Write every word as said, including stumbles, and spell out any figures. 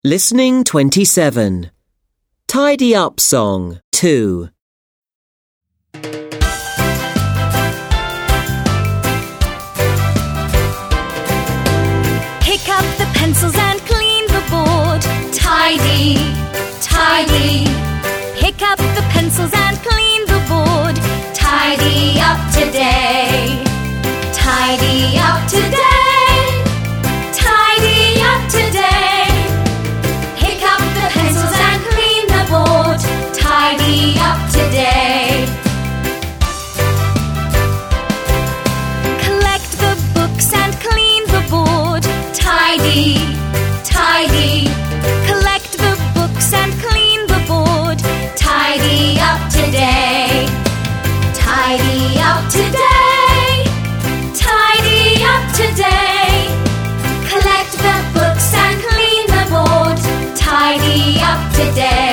Listening twenty-seven. Tidy Up Song two. Pick up the pencils and clean the board. Tidy, tidy. Pick up the pencils and clean the board. Tidy up today. Tidy up today. Tidy up today. Pick up the pencils and clean the board. Tidy up today. Collect the books and clean the board. Tidy, tidy. Collect the books and clean the board. Tidy up today. Tidy up today. Tidy up today. Collect the books and clean the board. Tidy up today.